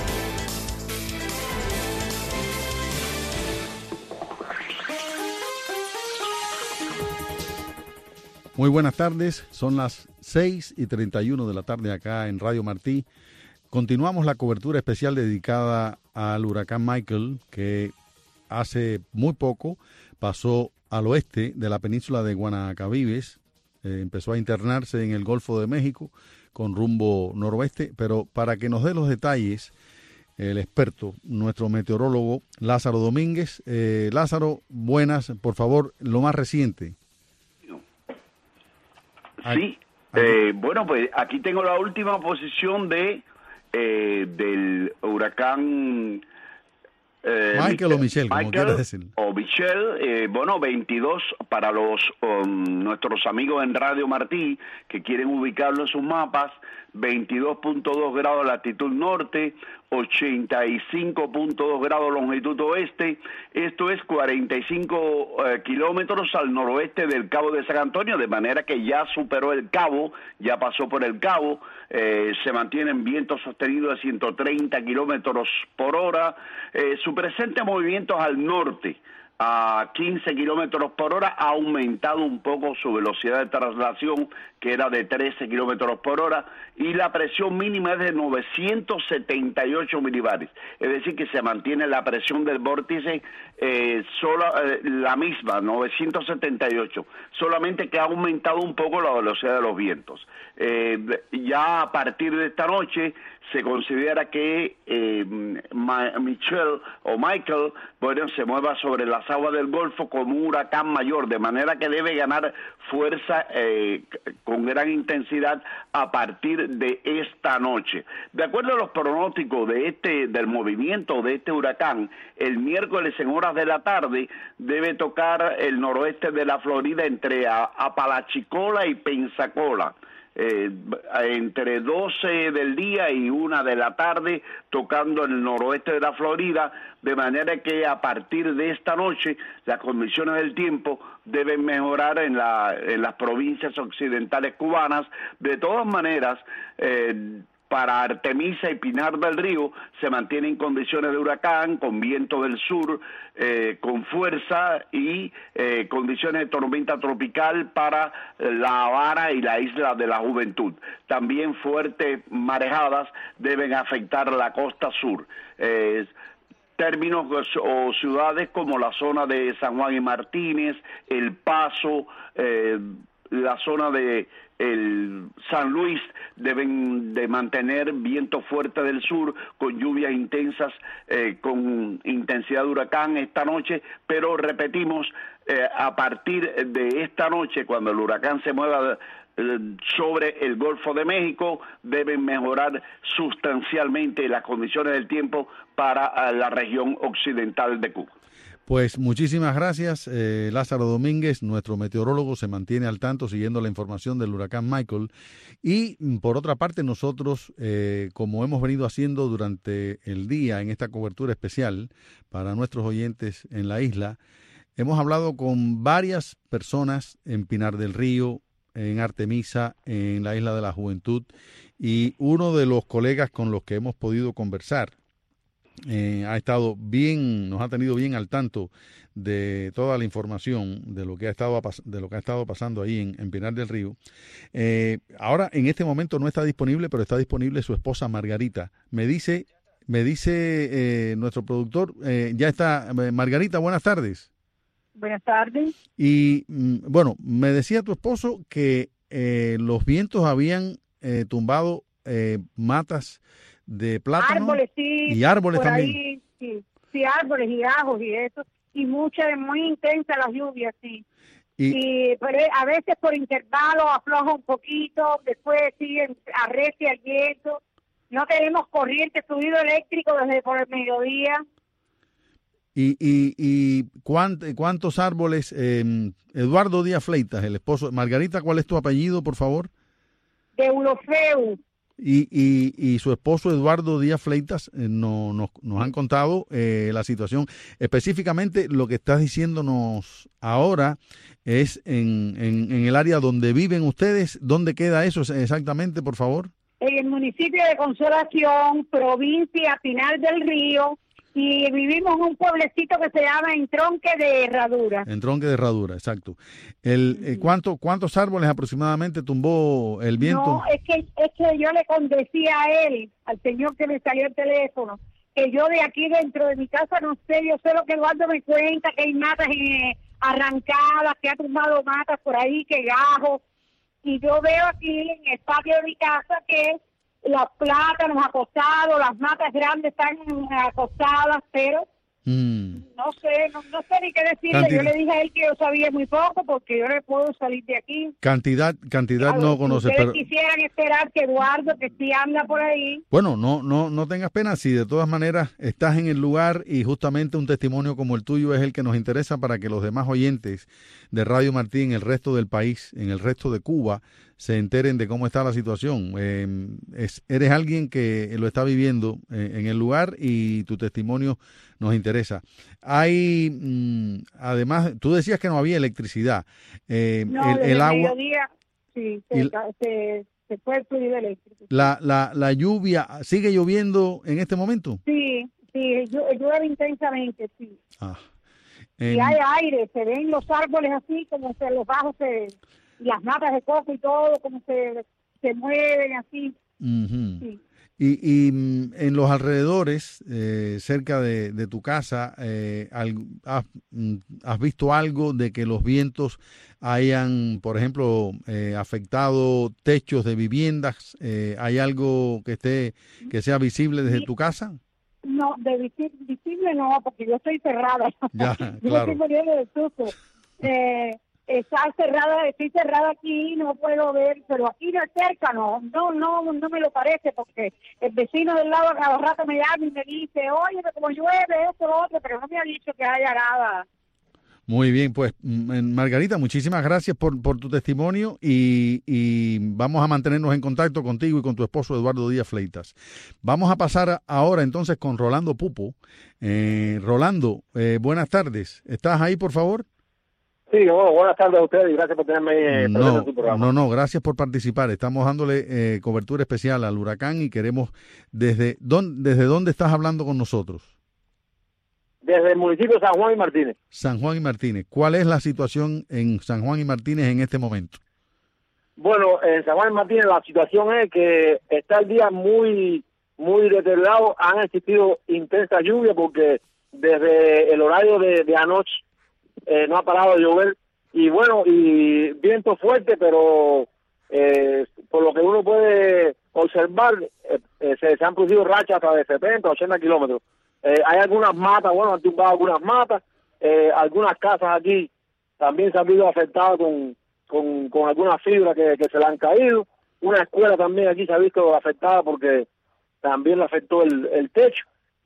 Muy buenas tardes, son las seis y treinta y uno de la tarde acá en Radio Martí. Continuamos la cobertura especial dedicada al huracán Michael, que hace muy poco pasó al oeste de la península de Guanacabibes, eh, empezó a internarse en el Golfo de México con rumbo noroeste, pero para que nos dé los detalles, el experto, nuestro meteorólogo Lázaro Domínguez. Eh, Lázaro, buenas, por favor, lo más reciente. Sí, eh, bueno, pues aquí tengo la última posición de eh, del huracán eh, Michael o Michelle, Michael, como quieras decir. O Michelle, eh, bueno, veintidós para los um, nuestros amigos en Radio Martí que quieren ubicarlo en sus mapas, veintidós punto dos grados latitud norte, ochenta y cinco punto dos grados longitud oeste. Esto es cuarenta y cinco eh, kilómetros al noroeste del Cabo de San Antonio, de manera que ya superó el Cabo, ya pasó por el Cabo. Eh, se mantienen vientos sostenidos de ciento treinta kilómetros por hora. Eh, su presente movimiento es al norte, a quince kilómetros por hora, ha aumentado un poco su velocidad de traslación, que era de trece kilómetros por hora, y la presión mínima es de novecientos setenta y ocho milibares, es decir, que se mantiene la presión del vórtice eh, sola, eh, la misma, novecientos setenta y ocho, solamente que ha aumentado un poco la velocidad de los vientos. Eh, ya a partir de esta noche se considera que eh, Michelle o Michael, bueno, se mueva sobre las aguas del Golfo como un huracán mayor, de manera que debe ganar fuerza eh, con gran intensidad a partir de esta noche. De acuerdo a los pronósticos de este del movimiento de este huracán, el miércoles en horas de la tarde debe tocar el noroeste de la Florida entre Apalachicola y Pensacola. Eh, entre doce del día y una de la tarde, tocando el noroeste de la Florida, de manera que a partir de esta noche las condiciones del tiempo deben mejorar en, la, en las provincias occidentales cubanas. De todas maneras, eh, para Artemisa y Pinar del Río se mantienen condiciones de huracán, con viento del sur, eh, con fuerza y eh, condiciones de tormenta tropical para La Habana y la Isla de la Juventud. También fuertes marejadas deben afectar la costa sur. Eh, términos o ciudades como la zona de San Juan y Martínez, El Paso, eh, la zona de el San Luis deben de mantener viento fuerte del sur con lluvias intensas, eh, con intensidad de huracán esta noche, pero repetimos, eh, a partir de esta noche, cuando el huracán se mueva eh, sobre el Golfo de México, deben mejorar sustancialmente las condiciones del tiempo para uh, la región occidental de Cuba. Pues muchísimas gracias, eh, Lázaro Domínguez, nuestro meteorólogo, se mantiene al tanto siguiendo la información del huracán Michael. Y por otra parte, nosotros, eh, como hemos venido haciendo durante el día en esta cobertura especial para nuestros oyentes en la isla, hemos hablado con varias personas en Pinar del Río, en Artemisa, en la Isla de la Juventud, y uno de los colegas con los que hemos podido conversar eh, ha estado bien, nos ha tenido bien al tanto de toda la información de lo que ha estado de lo que ha estado pasando ahí en, en Pinar del Río. Eh, ahora, en este momento no está disponible, pero está disponible su esposa Margarita. Me dice, me dice eh, nuestro productor, eh, ya está. Margarita, buenas tardes. Buenas tardes. Y bueno, me decía tu esposo que eh, los vientos habían eh, tumbado eh, matas de plátano árboles, sí, y árboles por también. Ahí, sí, sí, árboles y ajos y eso, y mucha, muy intensa las lluvias, sí. Y, y pero a veces por intervalos afloja un poquito, después sí arrecia el viento. No tenemos corriente, fluido eléctrico desde por el mediodía. ¿Y, y, y cuánt, cuántos árboles? Eh, Eduardo Díaz Fleitas, el esposo. Margarita, ¿cuál es tu apellido, por favor? Deulofeu. Y, y, y su esposo Eduardo Díaz Fleitas eh, no, nos, nos han contado eh, la situación. Específicamente lo que estás diciéndonos ahora es en, en, en el área donde viven ustedes. ¿Dónde queda eso exactamente, por favor? En el municipio de Consolación, provincia Pinar del Río, y vivimos en un pueblecito que se llama Entronque de Herradura. Entronque de Herradura, exacto. El, eh, ¿cuánto, ¿Cuántos árboles aproximadamente tumbó el viento? No, es que, es que yo le decía a él, al señor que me salió el teléfono, que yo de aquí dentro de mi casa no sé, yo sé lo que Eduardo me cuenta, que hay matas eh, arrancadas, que ha tumbado matas por ahí, que gajos, y yo veo aquí en el patio de mi casa que los plátanos acostados, las matas grandes están acostadas, pero mm. no sé, no, no sé ni qué decirle. Cantidad. Yo le dije a él que yo sabía muy poco porque yo no puedo salir de aquí. Cantidad, cantidad ver, no conoce. Si ustedes pero... quisieran esperar que Eduardo, que sí anda por ahí. Bueno, no, no, no tengas pena si de todas maneras estás en el lugar y justamente un testimonio como el tuyo es el que nos interesa para que los demás oyentes de Radio Martí en el resto del país, en el resto de Cuba, se enteren de cómo está la situación. Eh, es, eres alguien que lo está viviendo eh, en el lugar y tu testimonio nos interesa. Hay, mmm, además, tú decías que no había electricidad. Eh, no, el, desde el agua. Mediodía, sí, se, el, se, se fue el fluido eléctrico. La, la, la lluvia, ¿sigue lloviendo en este momento? Sí, sí, llueve intensamente, sí. Ah. En... Y hay aire, se ven los árboles así, como se los bajos se... las matas de coco y todo, como se, se mueven así. Uh-huh. Sí. Y, y en los alrededores, eh, cerca de, de tu casa, eh, has, ¿has visto algo de que los vientos hayan, por ejemplo, eh, afectado techos de viviendas? Eh, ¿Hay algo que esté que sea visible desde sí. tu casa? No, de visible, visible no, porque yo estoy cerrada. Ya, yo claro. estoy muriendo de susto. Eh, está cerrada, estoy cerrada aquí, no puedo ver, pero aquí de cerca no, no, no, no me lo parece, porque el vecino del lado a cada rato me llama y me dice, oye, como llueve, esto, lo otro, pero no me ha dicho que haya nada. Muy bien, pues Margarita, muchísimas gracias por, por tu testimonio y, y vamos a mantenernos en contacto contigo y con tu esposo Eduardo Díaz Fleitas. Vamos a pasar ahora entonces con Rolando Pupo. Eh, Rolando, eh, buenas tardes. ¿Estás ahí, por favor? Sí, bueno, buenas tardes a ustedes y gracias por tenerme ahí eh, no, en su programa. No, no, gracias por participar. Estamos dándole eh, cobertura especial al huracán y queremos, ¿desde dónde, desde dónde estás hablando con nosotros? Desde el municipio de San Juan y Martínez. San Juan y Martínez. ¿Cuál es la situación en San Juan y Martínez en este momento? Bueno, en San Juan y Martínez la situación es que está el día muy, muy deteriorado. Han existido intensas lluvias porque desde el horario de, de anoche Eh, no ha parado de llover y bueno, y viento fuerte, pero eh, por lo que uno puede observar, eh, eh, se, se han producido rachas hasta de setenta, ochenta kilómetros. Eh, hay algunas matas, bueno, han tumbado algunas matas, eh, algunas casas aquí también se han visto afectadas con, con, con algunas fibras que, que se le han caído. Una escuela también aquí se ha visto afectada porque también le afectó el, el techo.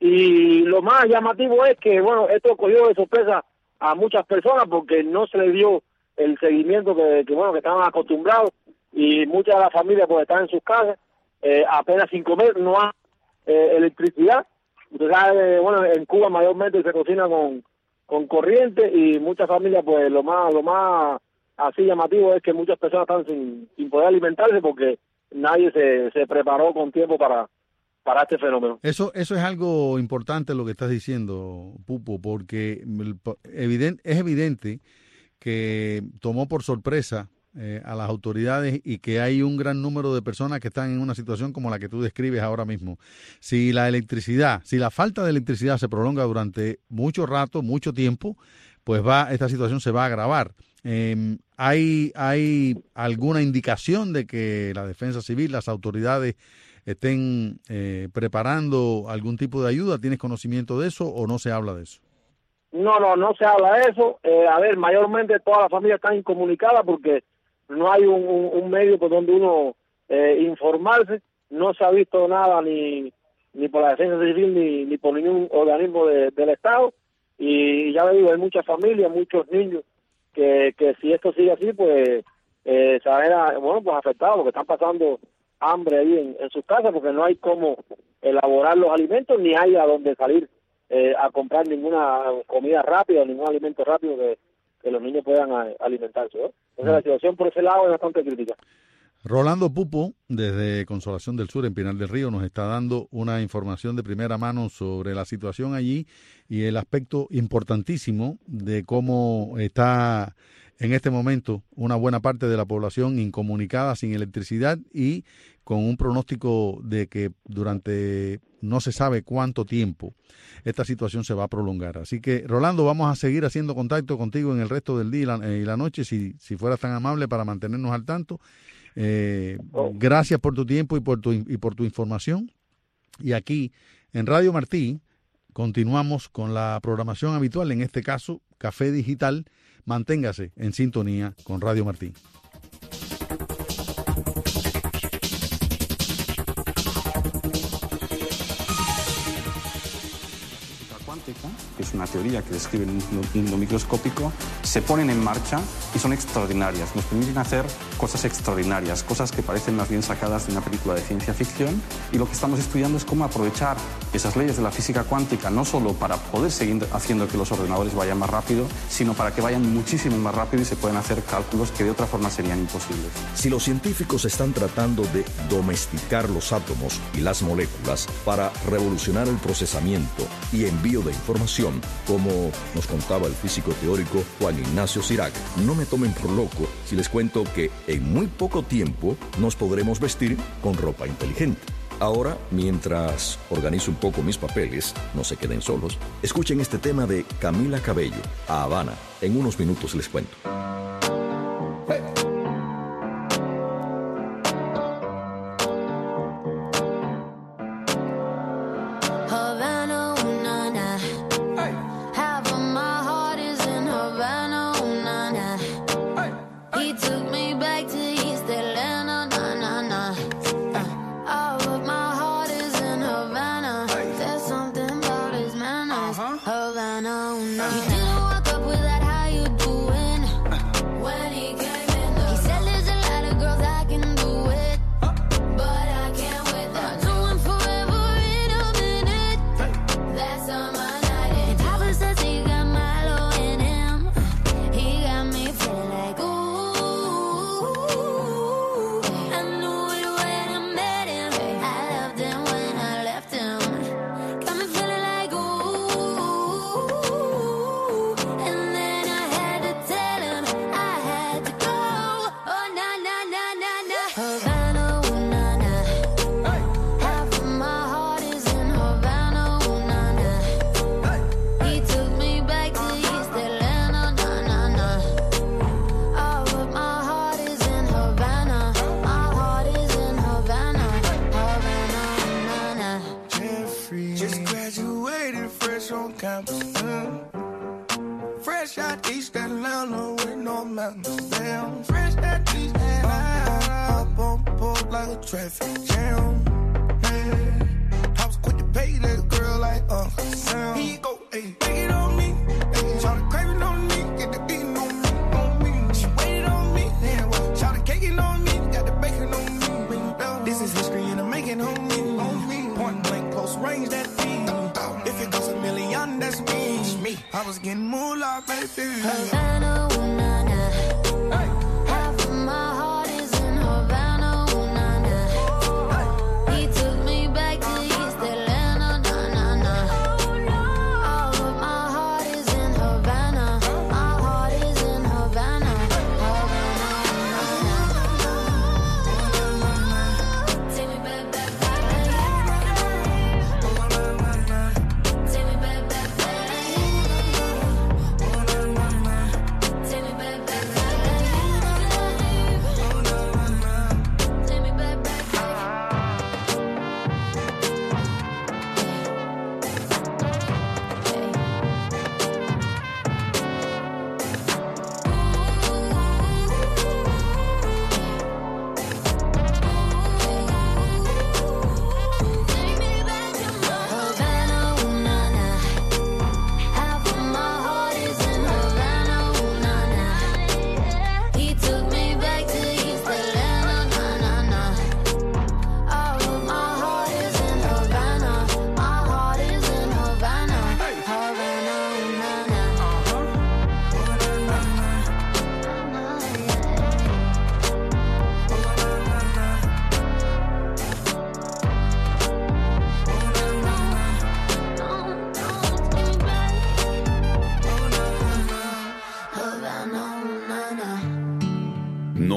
Y lo más llamativo es que, bueno, esto cogió de sorpresa a muchas personas porque no se le dio el seguimiento que, que bueno que estaban acostumbrados y muchas de las familias pues están en sus casas eh, apenas sin comer, no hay eh, electricidad. Usted sabe, bueno, en Cuba mayormente se cocina con, con corriente y muchas familias pues lo más lo más así llamativo es que muchas personas están sin, sin poder alimentarse porque nadie se, se preparó con tiempo para para este fenómeno. Eso eso es algo importante lo que estás diciendo, Pupo, porque evidente, es evidente que tomó por sorpresa eh, a las autoridades y que hay un gran número de personas que están en una situación como la que tú describes ahora mismo. Si la electricidad, si la falta de electricidad se prolonga durante mucho rato, mucho tiempo, pues va esta situación se va a agravar. Eh, ¿hay, ¿Hay alguna indicación de que la defensa civil, las autoridades estén eh, preparando algún tipo de ayuda? ¿Tienes conocimiento de eso o no se habla de eso? No, no, no se habla de eso. Eh, a ver, mayormente todas las familias están incomunicadas porque no hay un, un, un medio por donde uno eh, informarse. No se ha visto nada ni ni por la defensa civil ni, ni por ningún organismo de, del Estado. Y ya le digo, hay muchas familias, muchos niños que, que si esto sigue así, pues eh, se van a, bueno, pues afectados porque están pasando hambre ahí en, en sus casas porque no hay cómo elaborar los alimentos ni hay a dónde salir eh, a comprar ninguna comida rápida, ningún alimento rápido que, que los niños puedan a, alimentarse, ¿no? Entonces la situación por ese lado es bastante crítica. Rolando Pupo, desde Consolación del Sur, en Pinar del Río, nos está dando una información de primera mano sobre la situación allí y el aspecto importantísimo de cómo está en este momento una buena parte de la población incomunicada, sin electricidad y con un pronóstico de que durante no se sabe cuánto tiempo esta situación se va a prolongar. Así que, Rolando, vamos a seguir haciendo contacto contigo en el resto del día y la, y la noche, si, si fueras tan amable para mantenernos al tanto. Eh, oh. Gracias por tu tiempo y por tu, y por tu información. Y aquí, en Radio Martí, continuamos con la programación habitual, en este caso, Café Digital. Manténgase en sintonía con Radio Martí. Cuántica, que es una teoría que describe el mundo microscópico, se ponen en marcha y son extraordinarias. Nos permiten hacer cosas extraordinarias, cosas que parecen más bien sacadas de una película de ciencia ficción, y lo que estamos estudiando es cómo aprovechar esas leyes de la física cuántica no solo para poder seguir haciendo que los ordenadores vayan más rápido, sino para que vayan muchísimo más rápido y se puedan hacer cálculos que de otra forma serían imposibles. Si los científicos están tratando de domesticar los átomos y las moléculas para revolucionar el procesamiento y envío de información, como nos contaba el físico teórico Juan Ignacio Cirac, no me tomen por loco si les cuento que en muy poco tiempo nos podremos vestir con ropa inteligente. Ahora, mientras organizo un poco mis papeles, no se queden solos, escuchen este tema de Camila Cabello, a Habana. En unos minutos les cuento. He took me back to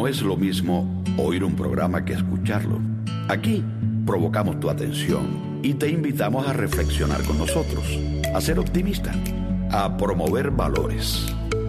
no es lo mismo oír un programa que escucharlo. Aquí provocamos tu atención y te invitamos a reflexionar con nosotros, a ser optimista, a promover valores.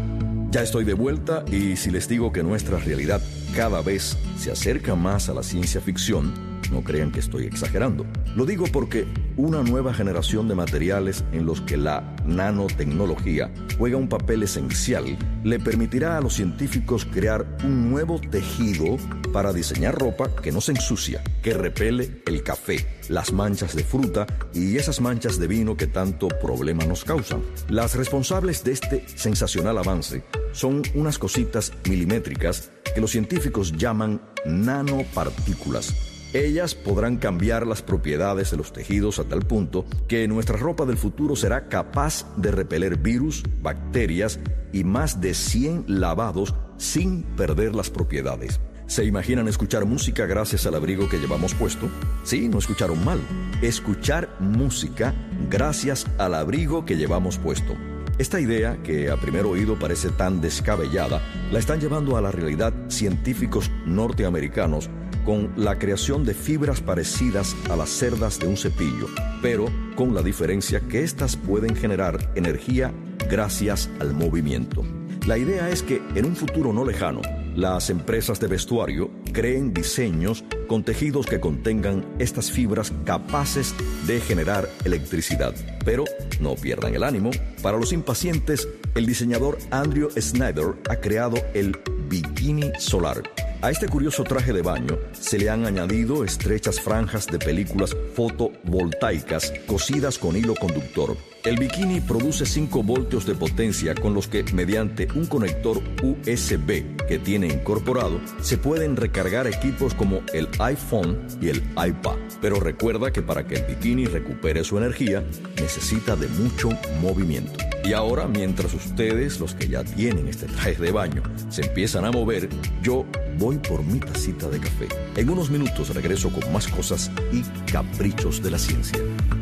Ya estoy de vuelta y si les digo que nuestra realidad cada vez se acerca más a la ciencia ficción, no crean que estoy exagerando. Lo digo porque una nueva generación de materiales en los que la nanotecnología juega un papel esencial le permitirá a los científicos crear un nuevo tejido para diseñar ropa que no se ensucia, que repele el café, las manchas de fruta y esas manchas de vino que tanto problema nos causan. Las responsables de este sensacional avance son unas cositas milimétricas que los científicos llaman nanopartículas. Ellas podrán cambiar las propiedades de los tejidos a tal punto que nuestra ropa del futuro será capaz de repeler virus, bacterias y más de cien lavados sin perder las propiedades. ¿Se imaginan escuchar música gracias al abrigo que llevamos puesto? Sí, no escucharon mal. Escuchar música gracias al abrigo que llevamos puesto. Esta idea, que a primer oído parece tan descabellada, la están llevando a la realidad científicos norteamericanos con la creación de fibras parecidas a las cerdas de un cepillo, pero con la diferencia que éstas pueden generar energía gracias al movimiento. La idea es que en un futuro no lejano, las empresas de vestuario creen diseños con tejidos que contengan estas fibras capaces de generar electricidad. Pero no pierdan el ánimo. Para los impacientes, el diseñador Andrew Snyder ha creado el bikini solar. A este curioso traje de baño se le han añadido estrechas franjas de películas fotovoltaicas cosidas con hilo conductor. El bikini produce cinco voltios de potencia con los que, mediante un conector U S B que tiene incorporado, se pueden recargar equipos como el iPhone y el iPad. Pero recuerda que para que el bikini recupere su energía, necesita de mucho movimiento. Y ahora, mientras ustedes, los que ya tienen este traje de baño, se empiezan a mover, yo voy por mi tacita de café. En unos minutos regreso con más cosas y caprichos de la ciencia.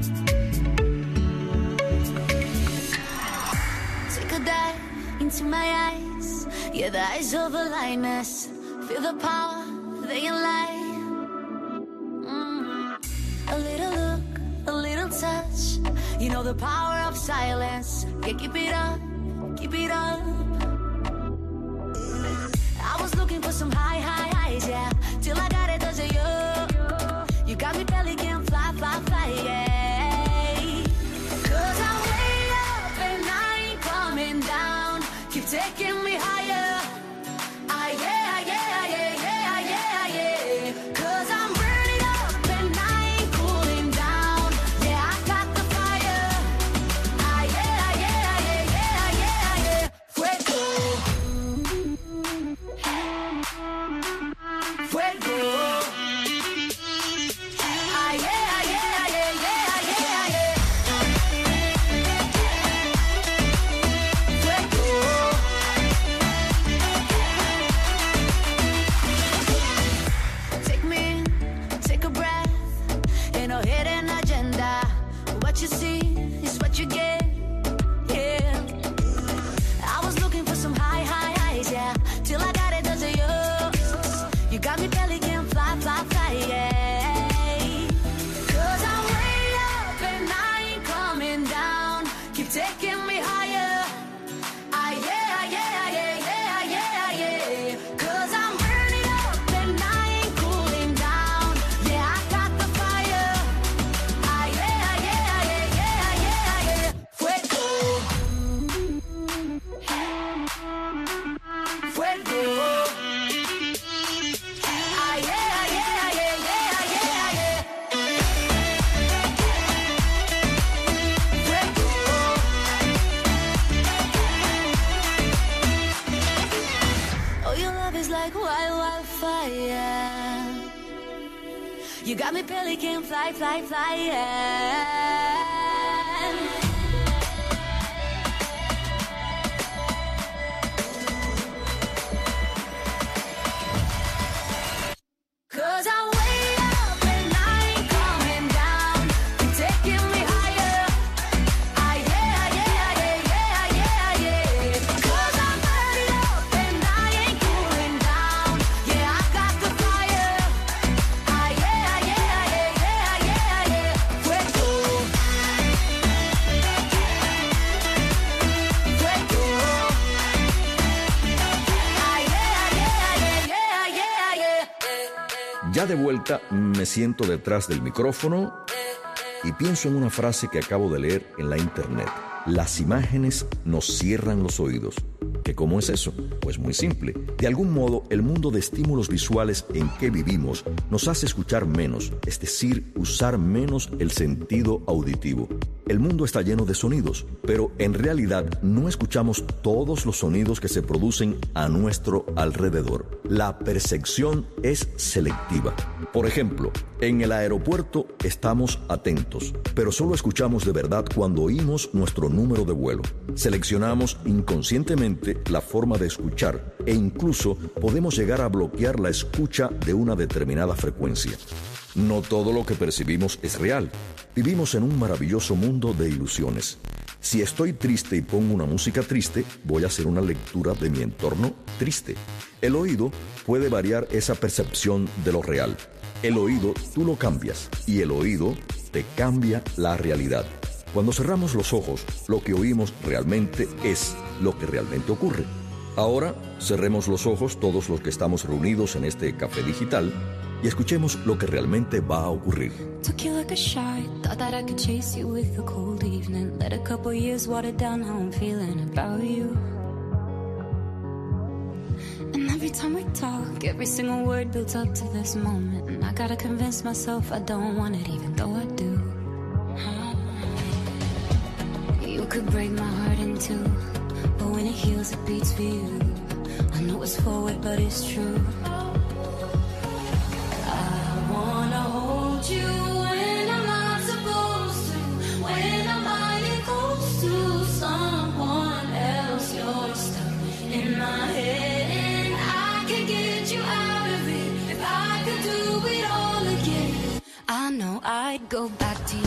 Into my eyes, yeah, the eyes of a lioness. Feel the power, they can lie. Mm. A little look, a little touch. You know the power of silence. Yeah, keep it up, keep it up. I was looking for some high, high highs, yeah. Till I got it, cause of you. You got me belly can fly, fly, fly, yeah. Cause I'm way up and I ain't coming down. Keep taking me higher. Ah, yeah, yeah, yeah, yeah, yeah, yeah. Cause I'm burning up and I ain't cooling down. Yeah, I got the fire. Ah, yeah, yeah, yeah, yeah, yeah, yeah. Fuego. Fuego. Ah, yeah, yeah, yeah, yeah, yeah, yeah. Take me in, take a breath. Ain't no hidden agenda. What you see is what you get. Yeah. I was looking for some high, high highs, yeah. Till I got it, does it you? You got me belly can fly, fly, fly, yeah. Cause I'm way up and I ain't coming down. Keep taking me higher. Ah, yeah, yeah, yeah, yeah, yeah, yeah. Cause I'm burning up and I ain't cooling down. Yeah, I got the fire. Ah, yeah, yeah, yeah, yeah, yeah, yeah. Fuego. Fuego. Ah, yeah, yeah, yeah, yeah, yeah, yeah. Oh, your love is like wild, wildfire. You got me belly can fly, fly, fly, yeah. Cause I'm way up and I ain't coming down. Keep taking me higher. Ah, yeah, yeah, yeah, yeah, yeah, yeah. Cause I'm burning up and I ain't cooling down. Ya de vuelta, me siento detrás del micrófono y pienso en una frase que acabo de leer en la internet. Las imágenes nos cierran los oídos. ¿Que cómo es eso? Pues muy simple. De algún modo, el mundo de estímulos visuales en que vivimos nos hace escuchar menos, es decir, usar menos el sentido auditivo. El mundo está lleno de sonidos, pero en realidad no escuchamos todos los sonidos que se producen a nuestro alrededor. La percepción es selectiva. Por ejemplo, en el aeropuerto estamos atentos, pero solo escuchamos de verdad cuando oímos nuestro número de vuelo. Seleccionamos inconscientemente la forma de escuchar e incluso podemos llegar a bloquear la escucha de una determinada frecuencia. No todo lo que percibimos es real. Vivimos en un maravilloso mundo de ilusiones. Si estoy triste y pongo una música triste, voy a hacer una lectura de mi entorno triste. El oído puede variar esa percepción de lo real. El oído tú lo cambias y el oído te cambia la realidad. Cuando cerramos los ojos, lo que oímos realmente es lo que realmente ocurre. Ahora cerremos los ojos todos los que estamos reunidos en este café digital y escuchemos lo que realmente va a ocurrir. Took you like a shot, thought that I could chase you with a cold evening. Let a couple years water down how I'm feeling about you. And every time we talk, every single word builds up to this moment. And I gotta convince myself I don't want it, even though I do. You could break my heart in two, but when it heals, it beats for you. I know it's forward, but it's true. I wanna hold you when I'm not supposed to, when I'm lying close to someone else. You're stuck in my head, and I can get you out of it. If I could do it all again, I know I'd go back to you.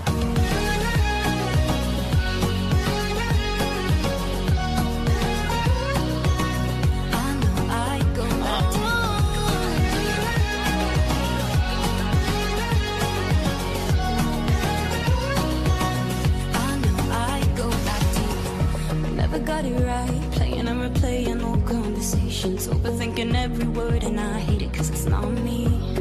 Got it right, playing and replaying old conversations, overthinking every word, and I hate it cause it's not me.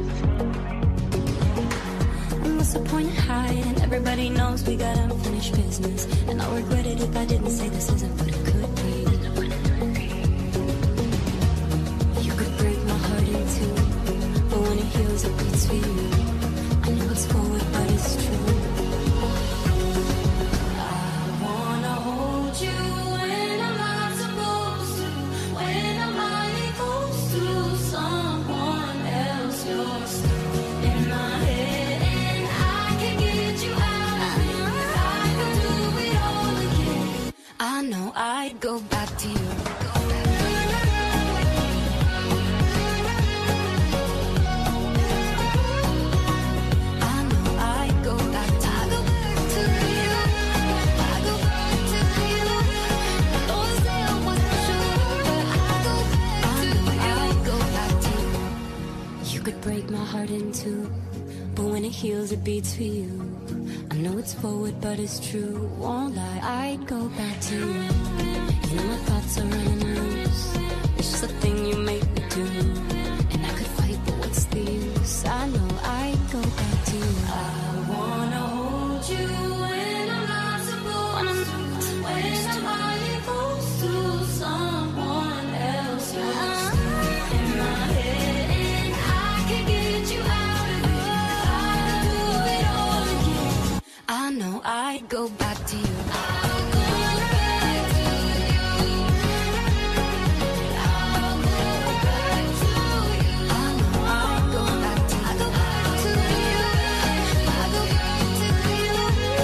And what's the point of hiding? Everybody knows we got unfinished business, and I'll regret it if I didn't say this isn't what it could be. You could break my heart in two, but when it heals it beats for you. I know it's forward but it's true. I wanna hold you I know I'd go back to you. I know I'd go back to you. I go back to you. I go back to you. Don't say I wasn't sure, but I go back to you. I'd go back to you. You could break my heart in two, but when it heals, it beats for you. I know it's forward, but it's true. Won't lie, I'd go back to you. You know my thoughts are running loose. It's just a thing you make me do. And I could fight, but what's the use? I know I'd go back to you. I wanna hold you when I'm not supposed to. When I'm lying close to someone else. You're stuck in my head, and I can get you out of it. I could do it all again. I know I'd go back to you. I'll go back to you. I'll go back to you. I know I'd go back to you. I'll go back to you. I'll go back to you.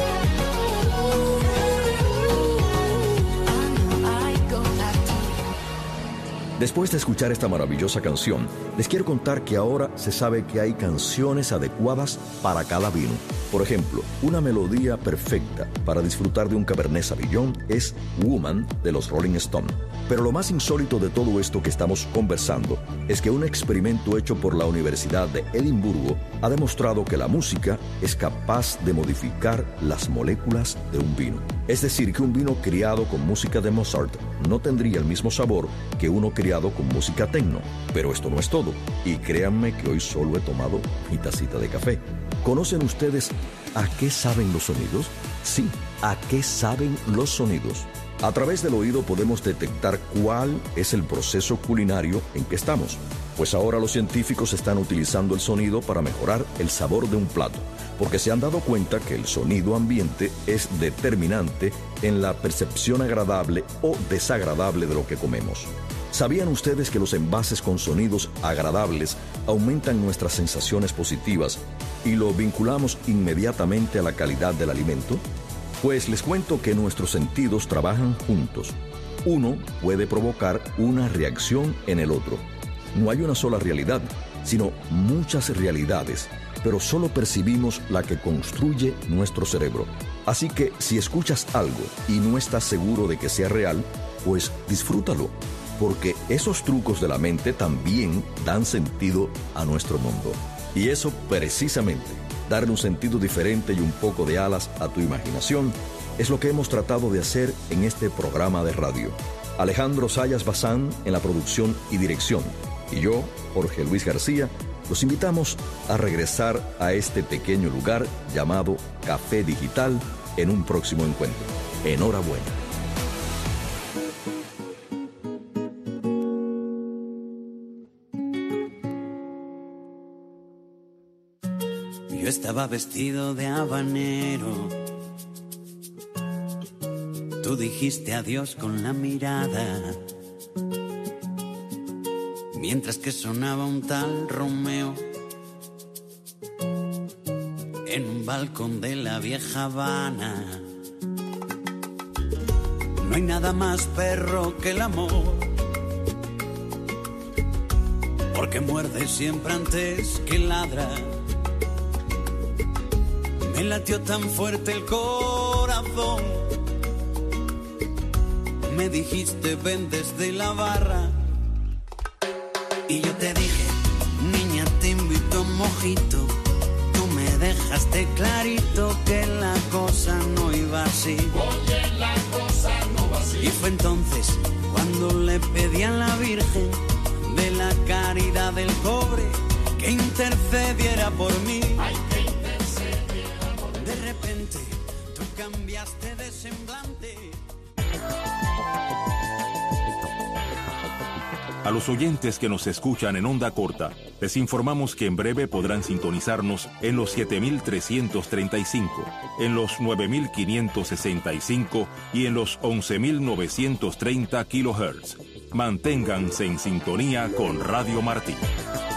I know I'd go back to you. Después de escuchar esta maravillosa canción, les quiero contar que ahora se sabe que hay canciones adecuadas para cada vino. Por ejemplo, una melodía perfecta para disfrutar de un Cabernet Sauvignon es Woman de los Rolling Stones. Pero lo más insólito de todo esto que estamos conversando es que un experimento hecho por la Universidad de Edimburgo ha demostrado que la música es capaz de modificar las moléculas de un vino. Es decir, que un vino criado con música de Mozart no tendría el mismo sabor que uno criado variado con música techno. Pero esto no es todo. Y créanme que hoy solo he tomado mi tacita de café. ¿Conocen ustedes a qué saben los sonidos? Sí, a qué saben los sonidos. A través del oído podemos detectar cuál es el proceso culinario en que estamos. Pues ahora los científicos están utilizando el sonido para mejorar el sabor de un plato, porque se han dado cuenta que el sonido ambiente es determinante en la percepción agradable o desagradable de lo que comemos. ¿Sabían ustedes que los envases con sonidos agradables aumentan nuestras sensaciones positivas y lo vinculamos inmediatamente a la calidad del alimento? Pues les cuento que nuestros sentidos trabajan juntos. Uno puede provocar una reacción en el otro. No hay una sola realidad, sino muchas realidades, pero solo percibimos la que construye nuestro cerebro. Así que si escuchas algo y no estás seguro de que sea real, pues disfrútalo, porque esos trucos de la mente también dan sentido a nuestro mundo. Y eso precisamente, darle un sentido diferente y un poco de alas a tu imaginación, es lo que hemos tratado de hacer en este programa de radio. Alejandro Sayas Bazán en la producción y dirección, y yo, Jorge Luis García, los invitamos a regresar a este pequeño lugar llamado Café Digital en un próximo encuentro. Enhorabuena. Yo estaba vestido de habanero. Tú dijiste adiós con la mirada, mientras que sonaba un tal Romeo en un balcón de la vieja Habana. No hay nada más perro que el amor, porque muerde siempre antes que ladra. Me latió tan fuerte el corazón. Me dijiste ven desde la barra y yo te dije, niña, te invito a un mojito. Tú me dejaste clarito que la cosa no iba así. Oye, la cosa no va así. Y fue entonces cuando le pedí a la Virgen de la caridad del pobre que intercediera por mí. Ay, que intercediera por mí. De repente tú cambiaste de semblante. A los oyentes que nos escuchan en onda corta, les informamos que en breve podrán sintonizarnos en los siete mil trescientos treinta y cinco, en los nueve mil quinientos sesenta y cinco y en los once mil novecientos treinta kilohertz. Manténganse en sintonía con Radio Martí.